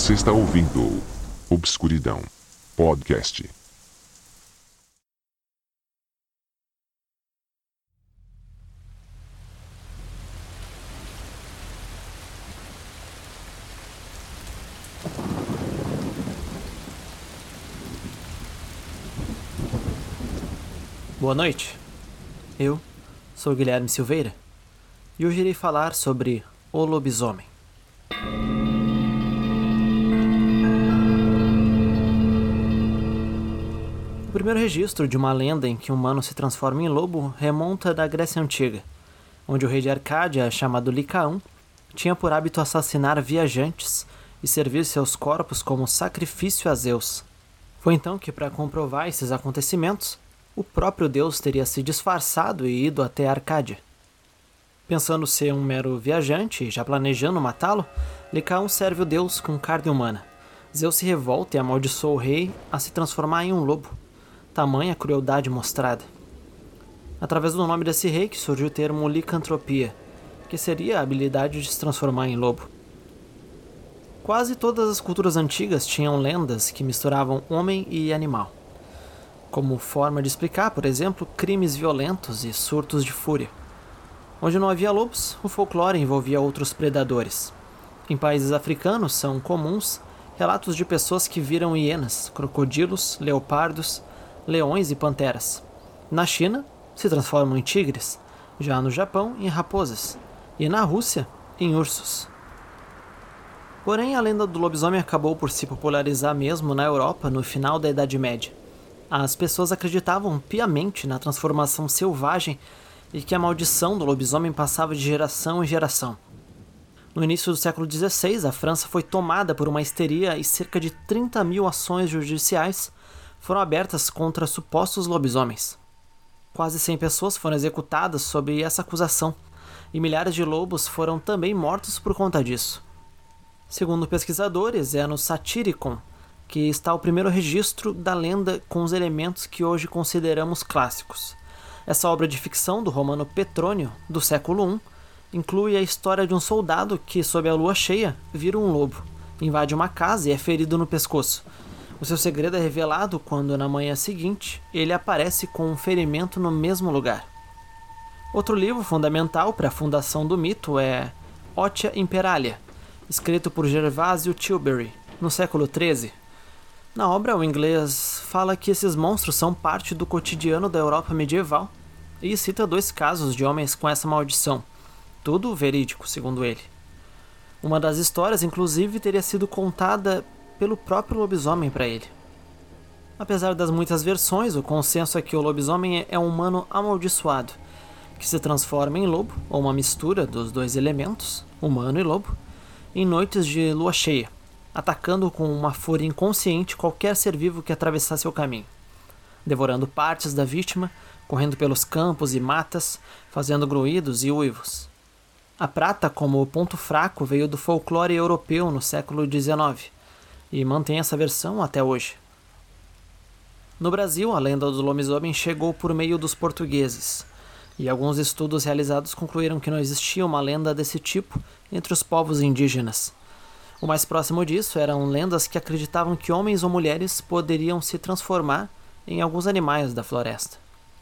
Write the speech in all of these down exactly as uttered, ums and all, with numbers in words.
Você está ouvindo Obscuridão Podcast. Boa noite, eu sou Guilherme Silveira e hoje irei falar sobre o lobisomem. O primeiro registro de uma lenda em que um humano se transforma em lobo remonta da Grécia Antiga, onde o rei de Arcádia, chamado Licaão, tinha por hábito assassinar viajantes e servir seus corpos como sacrifício a Zeus. Foi então que, para comprovar esses acontecimentos, o próprio Deus teria se disfarçado e ido até Arcádia. Pensando ser um mero viajante e já planejando matá-lo, Licaão serve o Deus com carne humana. Zeus se revolta e amaldiçoa o rei a se transformar em um lobo. Tamanha crueldade mostrada. Através do nome desse rei que surgiu o termo licantropia, que seria a habilidade de se transformar em lobo. Quase todas as culturas antigas tinham lendas que misturavam homem e animal, como forma de explicar, por exemplo, crimes violentos e surtos de fúria. Onde não havia lobos, o folclore envolvia outros predadores. Em países africanos são comuns relatos de pessoas que viram hienas, crocodilos, leopardos, leões e panteras. Na China, se transformam em tigres, já no Japão, em raposas, e na Rússia, em ursos. Porém, a lenda do lobisomem acabou por se popularizar mesmo na Europa no final da Idade Média. As pessoas acreditavam piamente na transformação selvagem e que a maldição do lobisomem passava de geração em geração. No início do século dezesseis, a França foi tomada por uma histeria e cerca de trinta mil ações judiciais foram abertas contra supostos lobisomens. Quase cem pessoas foram executadas sob essa acusação, e milhares de lobos foram também mortos por conta disso. Segundo pesquisadores, é no Satyricon que está o primeiro registro da lenda com os elementos que hoje consideramos clássicos. Essa obra de ficção do romano Petrônio, do século I, inclui a história de um soldado que, sob a lua cheia, vira um lobo, invade uma casa e é ferido no pescoço. O seu segredo é revelado quando, na manhã seguinte, ele aparece com um ferimento no mesmo lugar. Outro livro fundamental para a fundação do mito é Otia Imperalia, escrito por Gervásio Tilbury, no século treze. Na obra, o inglês fala que esses monstros são parte do cotidiano da Europa medieval e cita dois casos de homens com essa maldição, tudo verídico, segundo ele. Uma das histórias, inclusive, teria sido contada pelo próprio lobisomem para ele. Apesar das muitas versões, o consenso é que o lobisomem é um humano amaldiçoado, que se transforma em lobo, ou uma mistura dos dois elementos, humano e lobo, em noites de lua cheia, atacando com uma fúria inconsciente qualquer ser vivo que atravessasse o caminho, devorando partes da vítima, correndo pelos campos e matas, fazendo gruídos e uivos. A prata como ponto fraco veio do folclore europeu no século dezenove, e mantém essa versão até hoje. No Brasil, a lenda do lobisomem chegou por meio dos portugueses, e alguns estudos realizados concluíram que não existia uma lenda desse tipo entre os povos indígenas. O mais próximo disso eram lendas que acreditavam que homens ou mulheres poderiam se transformar em alguns animais da floresta.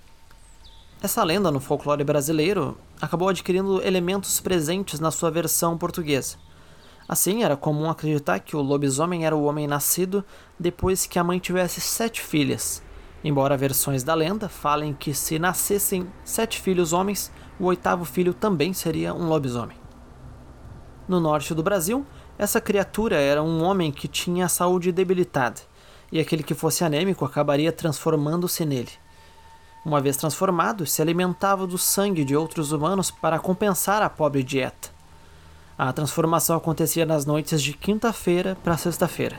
Essa lenda no folclore brasileiro acabou adquirindo elementos presentes na sua versão portuguesa. Assim, era comum acreditar que o lobisomem era o homem nascido depois que a mãe tivesse sete filhas, embora versões da lenda falem que se nascessem sete filhos homens, o oitavo filho também seria um lobisomem. No norte do Brasil, essa criatura era um homem que tinha a saúde debilitada, e aquele que fosse anêmico acabaria transformando-se nele. Uma vez transformado, se alimentava do sangue de outros humanos para compensar a pobre dieta. A transformação acontecia nas noites de quinta-feira para sexta-feira.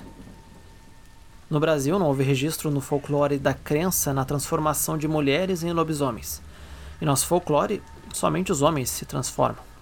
No Brasil, não houve registro no folclore da crença na transformação de mulheres em lobisomens. E nosso folclore, somente os homens se transformam.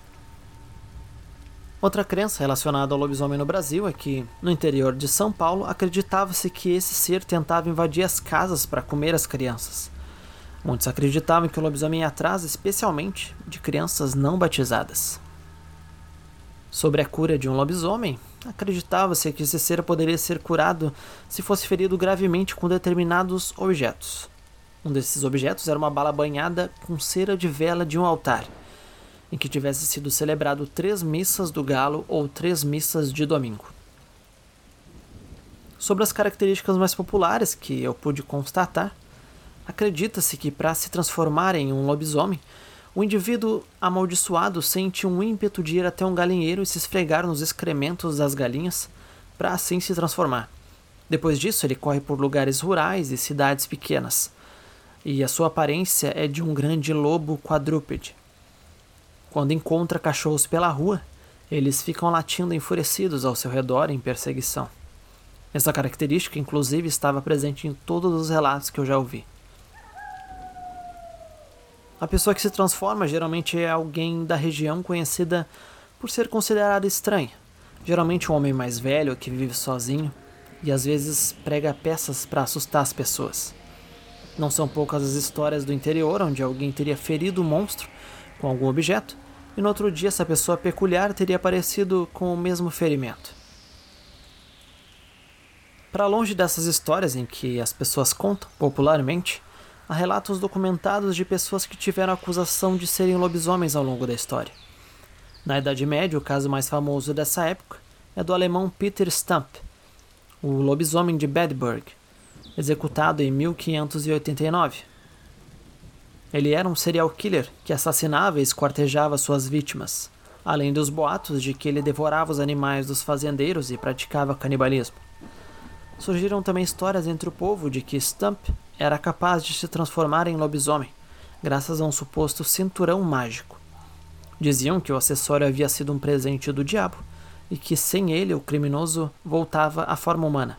Outra crença relacionada ao lobisomem no Brasil é que, no interior de São Paulo, acreditava-se que esse ser tentava invadir as casas para comer as crianças. Muitos acreditavam que o lobisomem ia atrás especialmente de crianças não batizadas. Sobre a cura de um lobisomem, acreditava-se que esse ser poderia ser curado se fosse ferido gravemente com determinados objetos. Um desses objetos era uma bala banhada com cera de vela de um altar, em que tivesse sido celebrado três missas do galo ou três missas de domingo. Sobre as características mais populares que eu pude constatar, acredita-se que para se transformar em um lobisomem, o indivíduo amaldiçoado sente um ímpeto de ir até um galinheiro e se esfregar nos excrementos das galinhas para assim se transformar. Depois disso, ele corre por lugares rurais e cidades pequenas, e a sua aparência é de um grande lobo quadrúpede. Quando encontra cachorros pela rua, eles ficam latindo enfurecidos ao seu redor em perseguição. Essa característica, inclusive, estava presente em todos os relatos que eu já ouvi. A pessoa que se transforma geralmente é alguém da região conhecida por ser considerada estranha. Geralmente um homem mais velho que vive sozinho e às vezes prega peças para assustar as pessoas. Não são poucas as histórias do interior onde alguém teria ferido o monstro com algum objeto e no outro dia essa pessoa peculiar teria aparecido com o mesmo ferimento. Para longe dessas histórias em que as pessoas contam popularmente, há relatos documentados de pessoas que tiveram a acusação de serem lobisomens ao longo da história. Na Idade Média, o caso mais famoso dessa época é do alemão Peter Stump, o lobisomem de Bedburg, executado em mil quinhentos e oitenta e nove. Ele era um serial killer que assassinava e esquartejava suas vítimas, além dos boatos de que ele devorava os animais dos fazendeiros e praticava canibalismo. Surgiram também histórias entre o povo de que Stump era capaz de se transformar em lobisomem, graças a um suposto cinturão mágico. Diziam que o acessório havia sido um presente do diabo e que sem ele o criminoso voltava à forma humana.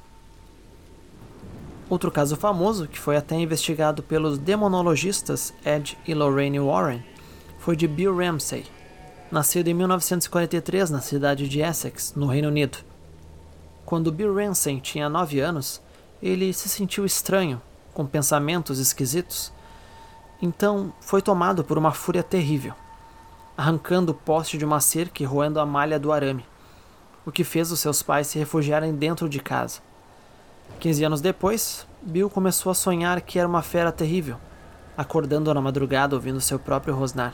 Outro caso famoso, que foi até investigado pelos demonologistas Ed e Lorraine Warren, foi de Bill Ramsey, nascido em mil novecentos e quarenta e três na cidade de Essex, no Reino Unido. Quando Bill Ramsey tinha nove anos, ele se sentiu estranho, com pensamentos esquisitos. Então foi tomado por uma fúria terrível, arrancando o poste de uma cerca e roendo a malha do arame, o que fez os seus pais se refugiarem dentro de casa. Quinze anos depois, Bill começou a sonhar que era uma fera terrível, acordando na madrugada ouvindo seu próprio rosnar.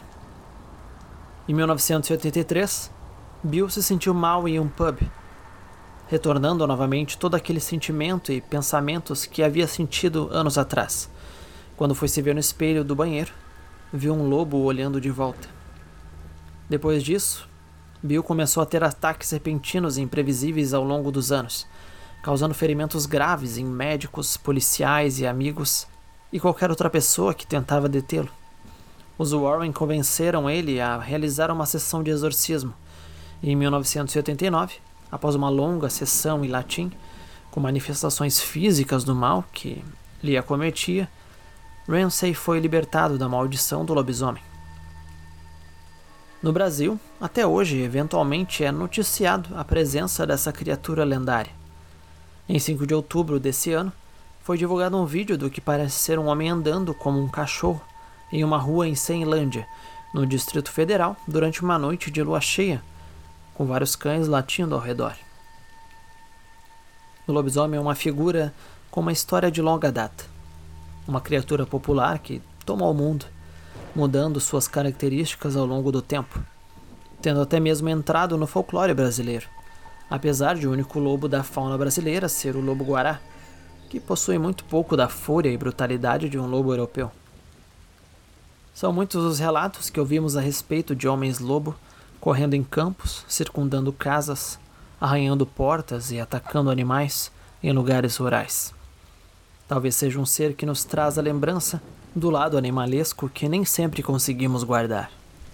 Em mil novecentos e oitenta e três, Bill se sentiu mal em um pub, retornando novamente todo aquele sentimento e pensamentos que havia sentido anos atrás. Quando foi se ver no espelho do banheiro, viu um lobo olhando de volta. Depois disso, Bill começou a ter ataques repentinos e imprevisíveis ao longo dos anos, causando ferimentos graves em médicos, policiais e amigos e qualquer outra pessoa que tentava detê-lo. Os Warren convenceram ele a realizar uma sessão de exorcismo e em mil novecentos e oitenta e nove, após uma longa sessão em latim, com manifestações físicas do mal que lhe acometia, Ramsey foi libertado da maldição do lobisomem. No Brasil, até hoje, eventualmente é noticiado a presença dessa criatura lendária. Em cinco de outubro desse ano, foi divulgado um vídeo do que parece ser um homem andando como um cachorro em uma rua em Ceilândia, no Distrito Federal, durante uma noite de lua cheia, com vários cães latindo ao redor. O lobisomem é uma figura com uma história de longa data. Uma criatura popular que tomou o mundo, mudando suas características ao longo do tempo, tendo até mesmo entrado no folclore brasileiro, apesar de o único lobo da fauna brasileira ser o lobo-guará, que possui muito pouco da fúria e brutalidade de um lobo europeu. São muitos os relatos que ouvimos a respeito de homens-lobo correndo em campos, circundando casas, arranhando portas e atacando animais em lugares rurais. Talvez seja um ser que nos traz a lembrança do lado animalesco que nem sempre conseguimos guardar.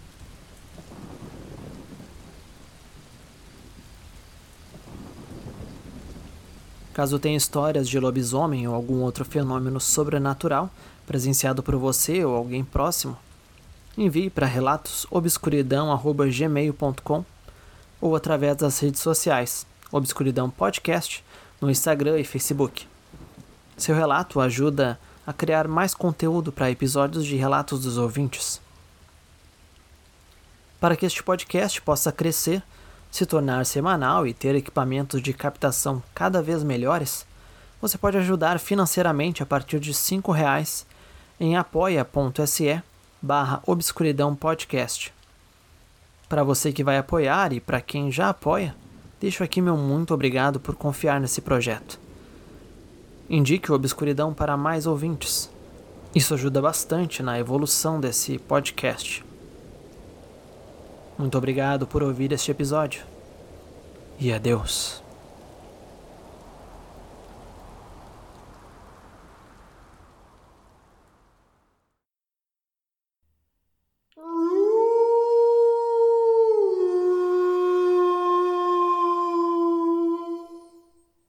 Caso tenha histórias de lobisomem ou algum outro fenômeno sobrenatural presenciado por você ou alguém próximo, envie para relatos obscuridão arroba gmail ponto com ou através das redes sociais Obscuridão Podcast no Instagram e Facebook. Seu relato ajuda a criar mais conteúdo para episódios de relatos dos ouvintes. Para que este podcast possa crescer, se tornar semanal e ter equipamentos de captação cada vez melhores, você pode ajudar financeiramente a partir de cinco reais em apoia.se barra Obscuridão Podcast. Para você que vai apoiar e para quem já apoia, deixo aqui meu muito obrigado por confiar nesse projeto. Indique o Obscuridão para mais ouvintes. Isso ajuda bastante na evolução desse podcast. Muito obrigado por ouvir este episódio. E adeus.